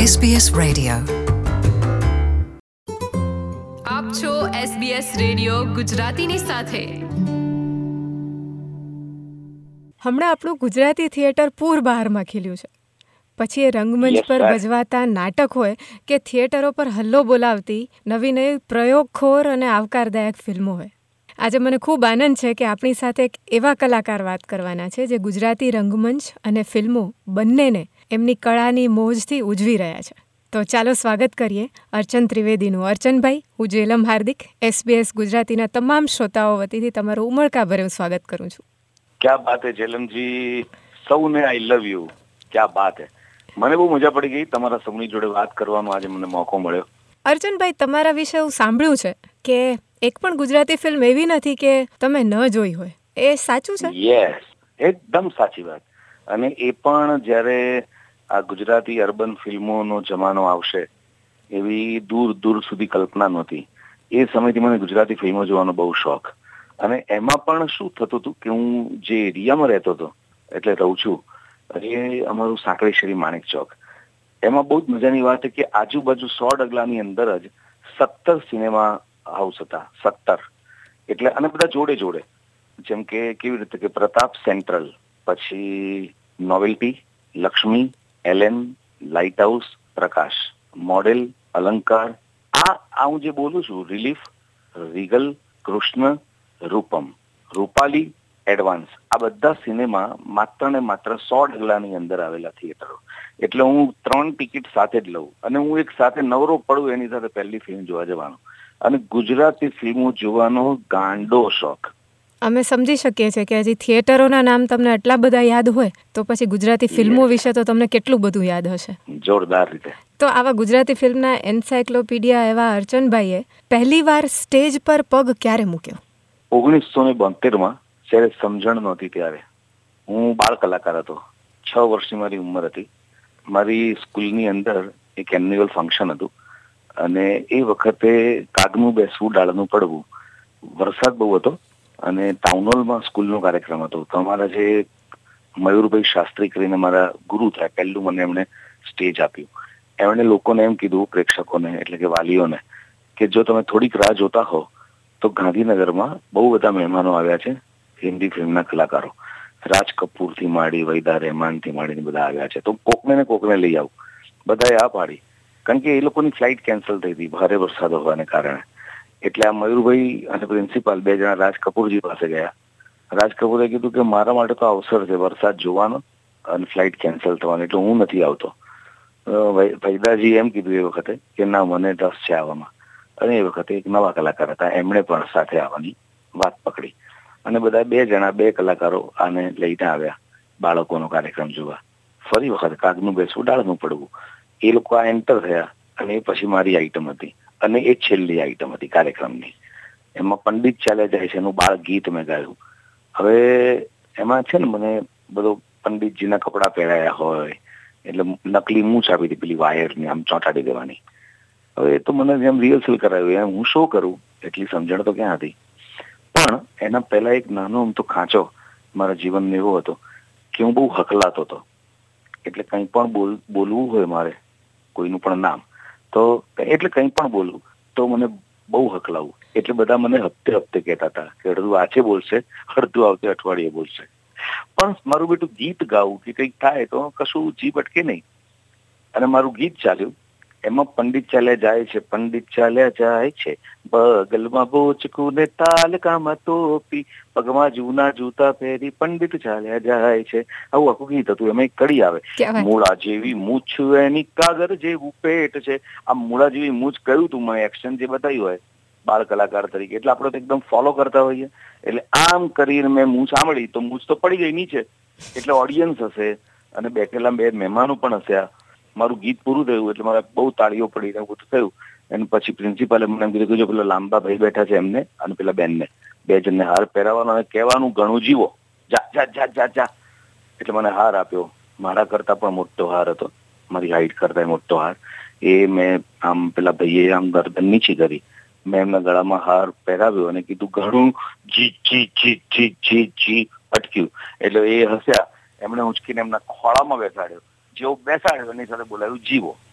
SBS Radio. આપ છો SBS radio ગુજરાતીની સાથે. હમણાં આપણું ગુજરાતી થિયેટર પૂર બહારમાં ખીલ્યું છે. પછી એ રંગમંચ પર ભજવાતા નાટક હોય કે થિયેટરો પર હલ્લો બોલાવતી નવી નવી પ્રયોગખોર અને આવકારદાયક ફિલ્મો હોય. આજે મને ખૂબ આનંદ છે કે આપણી સાથે એક એવા કલાકાર વાત કરવાના છે જે ગુજરાતી રંગમંચ અને ફિલ્મો બંનેને એમની કળાની મોજથી ઉજવી રહ્યા છે. તો ચાલો સ્વાગત કરીએ અર્ચન ત્રિવેદીનું. અર્ચનભાઈ, હું જેલમ હાર્દિક SBS ગુજરાતીના તમામ શ્રોતાઓ વતીથી તમારું ઉમળકાભર્યું સ્વાગત કરું છું. ક્યા બાત હે જેલમજી, સૌને આઈ લવ યુ. ક્યા બાત હે. મને બહુ મજા પડી ગઈ તમારા સૌની જોડે વાત કરવાનો આજે મને મોકો મળ્યો. અર્ચનભાઈ, તમારા વિશે હું સાંભળ્યું છે કે એક પણ ગુજરાતી ફિલ્મ એવી નથી કે તમે ન જોઈ હોય. એ સાચું છે? યસ, એકદમ સાચી વાત. અને એ પણ જ્યારે આ ગુજરાતી અર્બન ફિલ્મોનો જમાનો આવશે એવી દૂર દૂર સુધી કલ્પના નહોતી. એ સમયથી મને ગુજરાતી ફિલ્મો જોવાનો બહુ શોખ. અને એમાં પણ શું થતું હતું કે હું જે એરિયામાં રહેતો હતો, એટલે રહું છું, એ અમારું સાંકળેશ્વરી માણેક ચોક. એમાં બહુ જ મજાની વાત છે કે આજુબાજુ 100 ડગલાની અંદર જ 17 સિનેમા હાઉસ હતા. 17 એટલે, અને બધા જોડે જોડે, જેમ કે કેવી રીતે કે પ્રતાપ સેન્ટ્રલ, પછી Novelty, Lakshmi, LN, Light House, Prakash, Model, Alankar, આ હું જે બોલું છું, Relief, Regal, Krishna, Rupam, Rupali, Advance, આ બધા સિનેમા માત્ર ને માત્ર 100 ડગલાની અંદર આવેલા થિયેટરો. એટલે હું 3 ટિકિટ સાથે જ લઉં અને હું એક સાથે નવરો પડું એની સાથે પહેલી ફિલ્મ જોવા જવાનો. અને ગુજરાતી ફિલ્મો જોવાનો ગાંડો શોખ. અમે સમજી શકીએ છીએ કે હજી થિયેટરોના નામ તમને આટલા બધા યાદ હોય તો પછી ગુજરાતી ફિલ્મો વિશે તો તમને કેટલું બધું યાદ હશે. જોરદાર રીતે. તો આવા ગુજરાતી ફિલ્મના એન્સાયક્લોપીડિયા એવા અર્ચનભાઈએ પહેલી વાર સ્ટેજ પર પગ ક્યારે મૂક્યો? 1972માં, જ્યારે સમજણ નહોતી ત્યારે. હું બાળ કલાકાર હતો. 6 વર્ષની મારી ઉંમર હતી. મારી સ્કૂલની અંદર એક એન્યુઅલ ફંક્શન હતું અને એ વખતે કાગનું બેસવું, ડાળનું પડવું. વરસાદ બહુ હતો અને ટાઉન હોલમાં સ્કૂલનો કાર્યક્રમ હતો. તો અમારા જે મયુરભાઈ શાસ્ત્રી કરીને મારા ગુરુ થયા, પહેલું મને એમણે સ્ટેજ આપ્યું. એમણે લોકોને એમ કીધું, પ્રેક્ષકોને એટલે કે વાલીઓને, કે જો તમે થોડીક રાહ જોતા હો તો ગાંધીનગરમાં બહુ બધા મહેમાનો આવ્યા છે, હિન્દી ફિલ્મના કલાકારો. રાજ કપૂરથી માંડી, વૈદા રહેમાનથી માંડીને બધા આવ્યા છે, તો કોકને ને કોકને લઈ આવું. બધાએ આ પાડી, કારણ કે એ લોકોની ફ્લાઇટ કેન્સલ થઈ હતી ભારે વરસાદ હોવાને કારણે. એટલે આ મયુરભાઈ અને પ્રિન્સિપાલ 2 જણા રાજ કપૂરજી પાસે ગયા. રાજ કપૂરે કીધું કે મારા માટે તો અવસર છે વરસાદ જોવાનો અને ફ્લાઇટ કેન્સલ થવાની, એટલે હું નથી આવતો. વૈદાજી એમ કીધું એ વખતે કે ના, મને રસ છે આવવામાં. અને એ વખતે એક નવા કલાકાર હતા, એમણે પણ સાથે આવવાની વાત પકડી. અને બધા 2 જણા 2 કલાકારો આને લઈને આવ્યા બાળકોનો કાર્યક્રમ જોવા. ફરી વખત કાગનું બેસવું, ડાળનું પડવું. એ લોકો આ એન્ટર થયા અને એ પછી મારી આઈટમ હતી અને એ છેલ્લી આઈટમ હતી કાર્યક્રમની. એમાં પંડિત ચાલ્યા જાય છે એનું બાળ ગીત મેં ગાયું. હવે એમાં છે ને મને બધો પંડિતજીના કપડાં પહેરાયા હોય, એટલે નકલી મૂછ આપી હતી પેલી વાયરની, આમ ચોંટાડી દેવાની. હવે તો મને જેમ રિહર્સલ કરાવ્યું એમ હું શો કરું, એટલી સમજણ તો ક્યાં હતી. પણ એના પહેલા એક નાનો આમ તો ખાંચો મારા જીવનનો એવો હતો કે હું બહુ હકલાતો હતો. એટલે કંઈ પણ બોલવું હોય મારે, કોઈનું પણ નામ, તો એટલે કંઈ પણ બોલવું તો મને બહુ હકલાવું. એટલે બધા મને હપ્તે હપ્તે કહેતા હતા કે અડધું આજે બોલશે, અડધું આવતે અઠવાડિયે બોલશે. પણ મારું બેટું ગીત ગાવું કે કંઈક થાય તો કશું જીભ અટકે નહીં. અને મારું ગીત ચાલ્યું. એમાં પંડિત ચાલ્યા જાય છે, પંડિત ચાલ્યા જાય છે, બગલમાં બોચકું ને તાલકામાં ટોપી, પગમાં જૂના જૂતા પહેરી પંડિત ચાલ્યા જાય છે. આવું આખું ગીત હતું. એમાં એક કડી આવે, મૂળા જેવી મૂછ એની કાગર જેવું પેટ છે. આ મૂળા જેવી મૂછ કયું તું મને એક્શન જે બતાવ્યું હોય બાળ કલાકાર તરીકે, એટલે આપણે તો એકદમ ફોલો કરતા હોઈએ. એટલે આમ કરીને મેં મૂછ સાંભળી તો મૂછ તો પડી ગઈ નીચે. એટલે ઓડિયન્સ હશે અને બેઠેલા 2 મહેમાનો પણ હશે. મારું ગીત પૂરું થયું એટલે મારે બહુ તાળીઓ પડી ને બધું થયું. અને પછી પ્રિન્સિપાલે મને એમ કીધું કે જો પેલા લાંબા ભાઈ બેઠા છે એમને અને પેલા બેનને, 2 જણને હાર પહેરાવવાનો અને કહેવાનું ઘણું જીવો, જા જા જા જા જા. એટલે મને હાર આપ્યો. મારા કરતા પણ મોટો હાર હતો, મારી હાઈટ કરતા મોટો હાર. એ મેં આમ પેલા ભાઈએ આમ ગરદન નીચી કરી, મેં એમના ગળામાં હાર પહેરાવ્યો અને કીધું ઘણું જી જી જી જી જી જી. અટક્યું. એટલે એ હસ્યા. એમણે ઉંચકીને એમના ખોળામાં બેસાડ્યો. જેવો બેસાડ્યો એની સાથે બોલાવ્યું જીવો.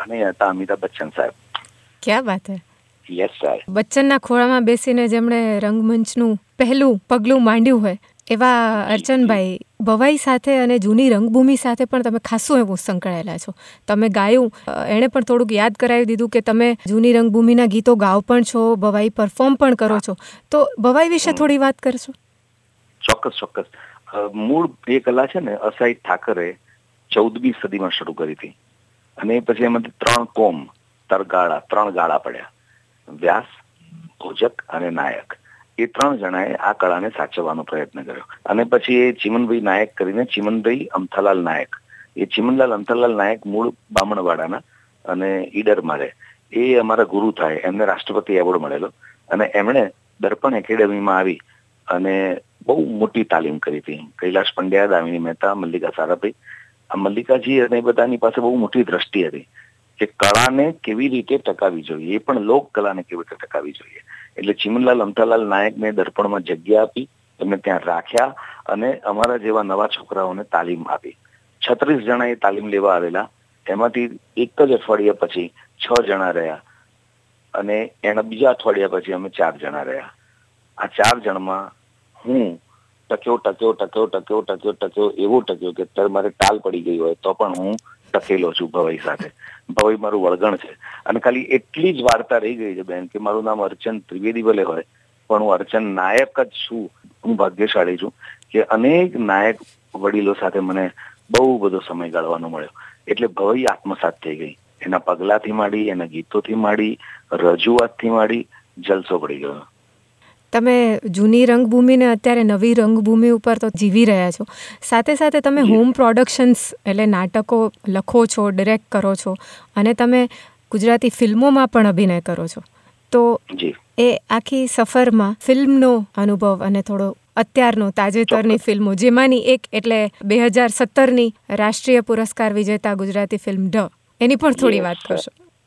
અને એ હતા અમિતાભ બચ્ચન સાહેબ. ક્યાં વાત હે. યસ સાહેબ. બચ્ચનના ખોળામાં બેસીને જેમણે રંગમંચનું પહેલું પગલું માંડ્યું હોય એવા અર્ચનભાઈ, ભવાઈ સાથે અને જૂની રંગભૂમિ સાથે પણ તમે ખાસું એવું સંકળાયેલા છો. તમે ગાયું, એણે પણ થોડુંક યાદ કરાવી દીધું કે તમે જૂની રંગભૂમિના ગીતો ગાઓ પણ છો, ભવાઈ પરફોર્મ પણ કરો છો. તો ભવાઈ વિશે થોડી વાત કરશો? ચોક્કસ. મૂળ એ કલા છે ને અસાઈ ઠાકરે 14મી સદીમાં શરૂ કરી હતી, અને પછી એમાંથી 3 કોમ તરગાળા 3 ગાળા પડ્યા, વ્યાસ, ભોજક અને નાયક. એ 3 જણાએ આ કળાને સાચવવાનો પ્રયત્ન કર્યો. અને પછી એ ચીમનભાઈ નાયક કરીને ચીમનભાઈ અમથાલાલ નાયક, એ ચીમનલાલ અમથાલાલ નાયક મૂળ બામણવાડાના અને ઈડરમાં રહે. એ અમારા ગુરુ થાય. એમને રાષ્ટ્રપતિ એવોર્ડ મળેલો, અને એમણે દર્પણ એકેડેમીમાં આવી અને બહુ મોટી તાલીમ કરી હતી. કૈલાશ પંડ્યા, દામિની મહેતા, મલ્લિકા સારાભાઈ, આ મલ્લિકાજી અને બધાની પાસે બહુ મોટી દ્રષ્ટિ હતી કે કળાને કેવી રીતે ટકાવી જોઈએ, એ પણ લોક કલાને કેવી રીતે ટકાવી જોઈએ. એટલે ચીમનલાલ અમથાલાલ નાયકને દર્પણમાં જગ્યા આપી, એમને ત્યાં રાખ્યા અને અમારા જેવા નવા છોકરાઓને તાલીમ આપી. 36 જણા એ તાલીમ લેવા આવેલા, એમાંથી એક જ અઠવાડિયા પછી 6 જણા રહ્યા, અને એના બીજા અઠવાડિયા પછી અમે 4 જણા રહ્યા. આ 4 જણમાં હું ટક્યો એવો ટક્યો કે અત્યારે મારે ટાલ પડી ગઈ હોય તો પણ હું ટકેલો છું ભવાઈ સાથે. ભવાઈ મારું વળગણ છે. અને ખાલી એટલી જ વાર્તા રહી ગઈ છે બેન કે મારું નામ અર્ચન ત્રિવેદી ભલે હોય, પણ હું અર્ચન નાયક જ છું. હું ભાગ્યશાળી છું કે અનેક નાયક વડીલો સાથે મને બહુ બધો સમય ગાળવાનો મળ્યો. એટલે ભવાઈ આત્મસાત થઈ ગઈ. એના પગલાથી માંડી, એના ગીતોથી માંડી, રજૂઆતથી માંડી, જલસો પડી ગયો. તમે જૂની રંગભૂમિને અત્યારે નવી રંગભૂમિ ઉપર તો જીવી રહ્યા છો. સાથે સાથે તમે હોમ પ્રોડક્શન્સ એટલે નાટકો લખો છો, ડિરેક્ટ કરો છો, અને તમે ગુજરાતી ફિલ્મોમાં પણ અભિનય કરો છો. તો એ આખી સફરમાં ફિલ્મનો અનુભવ અને થોડો અત્યારનો તાજેતરની ફિલ્મો, જેમાંની એક એટલે 2017ની રાષ્ટ્રીય પુરસ્કાર વિજેતા ગુજરાતી ફિલ્મ ઢ, એની પણ થોડી વાત કરશો?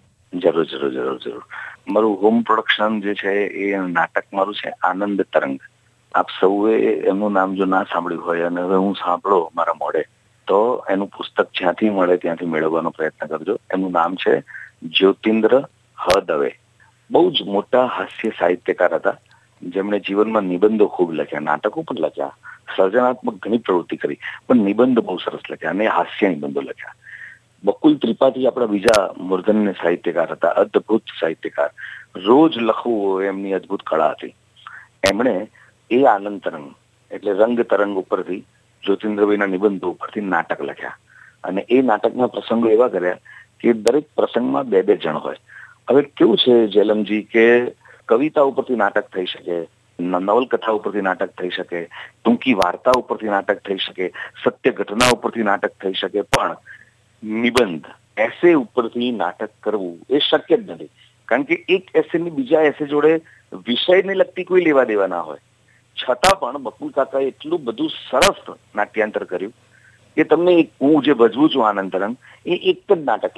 જરૂર. મારું હોમ પ્રોડક્શન જે છે એ નાટક મારું છે આનંદ તરંગ. આપ સૌએ એમનું નામ જો ના સાંભળ્યું હોય અને હવે હું સાંભળો મારા મોઢે, તો એનું પુસ્તક જ્યાંથી મળે ત્યાંથી મેળવવાનો પ્રયત્ન કરજો. એનું નામ છે જ્યોતિન્દ્ર હ દવે. બહુ જ મોટા હાસ્ય સાહિત્યકાર હતા, જેમણે જીવનમાં નિબંધો ખૂબ લખ્યા, નાટકો પણ લખ્યા, સર્જનાત્મક ઘણી પ્રવૃત્તિ કરી, પણ નિબંધ બહુ સરસ લખ્યા અને હાસ્ય નિબંધો લખ્યા. બકુલ ત્રિપાઠી આપણા બીજા મૂર્ધન્ય સાહિત્યકાર હતા, અદ્ભુત સાહિત્યકાર. રોજ લખવું એમની અદ્ભુત કળા હતી. એમણે એ આનંદ તરંગ એટલે રંગ તરંગ ઉપરથી જ્યોતિન્દ્રભાઈના નિબંધો ઉપરથી નાટક લખ્યા, અને એ નાટકના પ્રસંગો એવા કર્યા કે દરેક પ્રસંગમાં 2-2 જણ હોય. હવે કેવું છે જેલમજી કે કવિતા ઉપરથી નાટક થઈ શકે, નવલકથા ઉપરથી નાટક થઈ શકે, ટૂંકી વાર્તા ઉપરથી નાટક થઈ શકે, સત્ય ઘટના ઉપરથી નાટક થઈ શકે, પણ નિબંધ એસે ઉપરથી નાટક કરવું એ શક્ય જ નથી. કારણ કે એક એસેની બીજા એસે જોડે વિષયને લગતી કોઈ લેવા દેવા ના હોય. છતાં પણ બકુલ કાકાએ એટલું બધું સરસ નાટ્યાંતર કર્યું કે તમને હું જે ભજવું છું આનંદ તરંગ, એ એક જ નાટક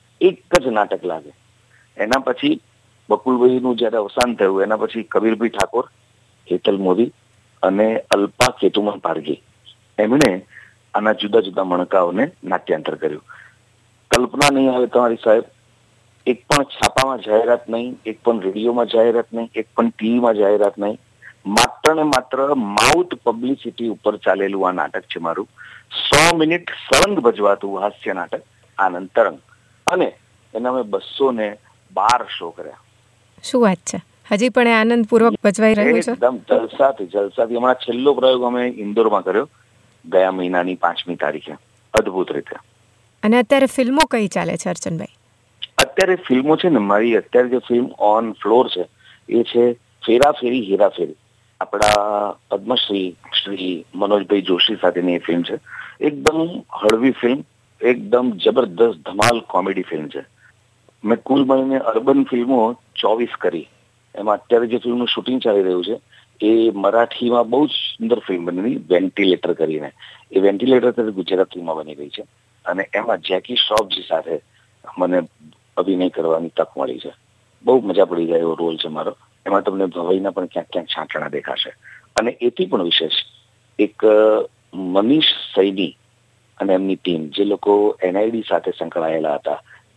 લાગે. એના પછી બકુલભાઈનું જયારે અવસાન થયું, એના પછી કબીરભાઈ ઠાકોર, હેતલ મોદી અને અલ્પા કેતુમન પારગી, એમણે આના જુદા જુદા મણકાઓને નાટ્યાંતર કર્યું. કલ્પના નહીં આવે તમારી સાહેબ, એક પણ છાપામાં જાહેરાત નહીં, એક પણ રેડિયોમાં જાહેરાત નહીં, એક પણ ટીવીમાં જાહેરાત નહીં, માત્ર ને માત્ર માઉથ પબ્લિસિટી ઉપર ચાલેલું આ નાટક છે મારું. 100 મિનિટ સળંગ ભજવાતું હાસ્ય નાટક આનંદ તરંગ, અને એના મેં 212 શો કર્યા. શું વાત છે! હજી પણ એ આનંદપૂર્વક ભજવાઈ રહ્યું છે? એકદમ જલસાથી. હમણાં છેલ્લો પ્રયોગ અમે ઇન્દોરમાં કર્યો ગયા મહિનાની 5મી તારીખે, અદભુત રીતે. અને અત્યારે ફિલ્મો કઈ ચાલે છે અર્ચનભાઈ? અત્યારે ફિલ્મો છે ને, મારી અત્યારે જે ફિલ્મ ઓન ફ્લોર છે એ છે ફેરા ફેરી હેરાફેરી. આપણા પદ્મશ્રી શ્રી મનોજભાઈ જોશી સાથેની એ ફિલ્મ છે. એકદમ હળવી ફિલ્મ, એકદમ જબરદસ્ત ધમાલ કોમેડી ફિલ્મ છે. મેં કુલ મળીને અર્બન ફિલ્મો 24 કરી. એમાં અત્યારે જે ફિલ્મનું શૂટિંગ ચાલી રહ્યું છે એ મરાઠીમાં બહુ જ સુંદર ફિલ્મ બની, વેન્ટિલેટર કરીને. એ વેન્ટિલેટર ગુજરાતીમાં બની ગઈ છે, અને એમાં જેકી શ્રોફજી સાથે મને અભિનય કરવાની તક મળી છે. બહુ મજા પડી જાય એવો રોલ છે મારો. એમાં તમને ભવાઈના પણ ક્યાંક છાંટણા દેખાશે. અને એથી પણ વિશેષ એક મનીષ સૈની અને એમની ટીમ, જે લોકો NID સાથે સંકળાયેલા હતા,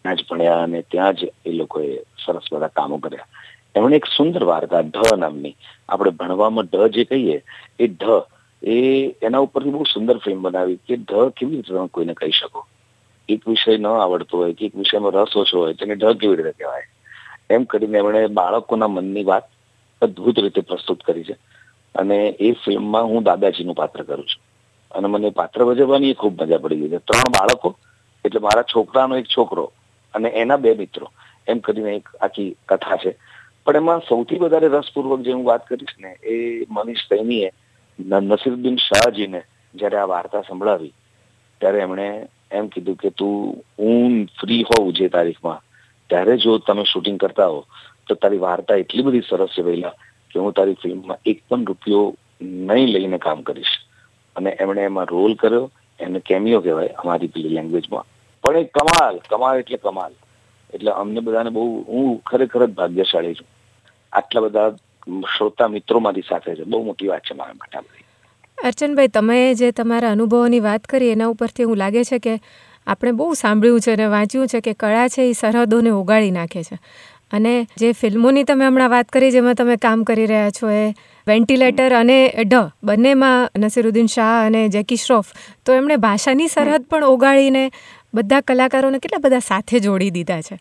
ત્યાં જ ભણ્યા અને ત્યાં જ એ લોકોએ સરસ બધા કામો કર્યા. એમણે એક સુંદર વાર્તા ઢ નામની, આપણે ભણવામાં ઢ જે કહીએ એ ઢ, એ એના ઉપરથી બહુ સુંદર ફિલ્મ બનાવી કે ઢ કેવી રીતે તમે કોઈને કહી શકો. એક વિષય ન આવડતો હોય કે એક વિષયમાં રસ ઓછો હોય તેને ઢ કેવી રીતે કહેવાય, એમ કરીને એમણે બાળકોના મનની વાત અદભુત રીતે પ્રસ્તુત કરી છે. અને એ ફિલ્મમાં હું દાદાજીનું પાત્ર કરું છું અને મને પાત્ર ભજવવાની ખૂબ મજા પડી ગઈ છે. 3 બાળકો, એટલે મારા છોકરાનો એક છોકરો અને એના 2 મિત્રો, એમ કરીને એક આખી કથા છે. પણ એમાં સૌથી વધારે રસપૂર્વક જે હું વાત કરીશ ને એ મનીષ સૈનીએ નસીરુદ્દીન શાહજીને જ્યારે આ વાર્તા સંભળાવી ત્યારે એમણે એમ કીધું કે હું ફ્રી હોઉં જે તારીખમાં, ત્યારે જો તમે શૂટિંગ કરતા હો તો તારી વાર્તા એટલી બધી સરસ છે પહેલા કે હું તારી ફિલ્મમાં એક પણ રૂપિયો નહીં લઈને કામ કરીશ. અને એમણે એમાં રોલ કર્યો, એને કેમિયો કહેવાય અમારી પેલી લેંગ્વેજમાં, પણ એ કમાલ એટલે કમાલ. એટલે અમને બધાને બહુ, હું ખરેખર જ ભાગ્યશાળી છું. આટલા બધા શ્રોતા મિત્રોમાંથી સાથે છે, બહુ મોટી વાત છે મારા માટે. અર્ચનભાઈ, તમે જે તમારા અનુભવોની વાત કરી એના ઉપરથી એવું લાગે છે કે આપણે બહુ સાંભળ્યું છે અને વાંચ્યું છે કે કળા છે એ સરહદોને ઓગાળી નાખે છે. અને જે ફિલ્મોની તમે હમણાં વાત કરી જેમાં તમે કામ કરી રહ્યા છો એ વેન્ટિલેટર અને ઢ બંનેમાં નસીરુદ્દીન શાહ અને જેકી શ્રોફ, તો એમણે ભાષાની સરહદ પણ ઓગાળીને બધા કલાકારોને કેટલા બધા સાથે જોડી દીધા છે.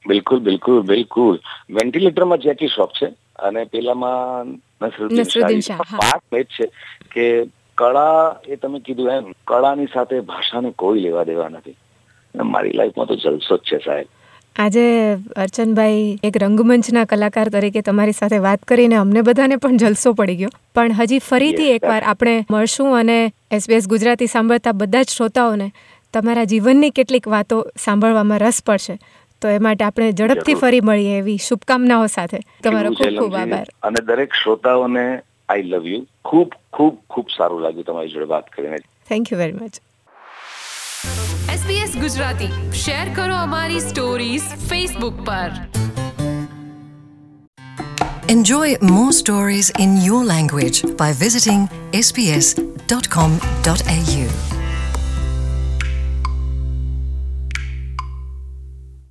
બિલકુલ. વેન્ટિલેટરમાં જેકી શ્રોફ છે અને પેલામાં નસીરુદ્દીન શાહ. વાત એ છે કે કળા, એ તમે કીધું એમ, કળાની સાથે ભાષાને કોઈ લેવા દેવા નથી. મારી લાઈફમાં તો જલસો જ છે સાહેબ. આજે અર્ચનભાઈ, એક રંગમંચના કલાકાર તરીકે તમારી સાથે વાત કરીને અમને બધાને પણ જલસો પડી ગયો. પણ હજી ફરીથી એકવાર આપણે મળશું અને SBS ગુજરાતી સાંભળતા બધા જ શ્રોતાઓને તમારા જીવનની કેટલીક વાતો સાંભળવામાં રસ પડશે. તો એ માટે આપણે ઝડપથી ફરી મળીએ એવી શુભકામનાઓ સાથે. તમારો ખૂબ ખૂબ આભાર. અને દરેક શ્રોતાઓને આઈ લવ યુ. ખૂબ ખૂબ ખૂબ સારું લાગ્યું તમારી જોડે વાત કરીને. Thank you very much. SBS Gujarati શેર કરો અમારી સ્ટોરીઝ ફેસબુક પર. Enjoy more stories in your language by visiting sbs.com.au.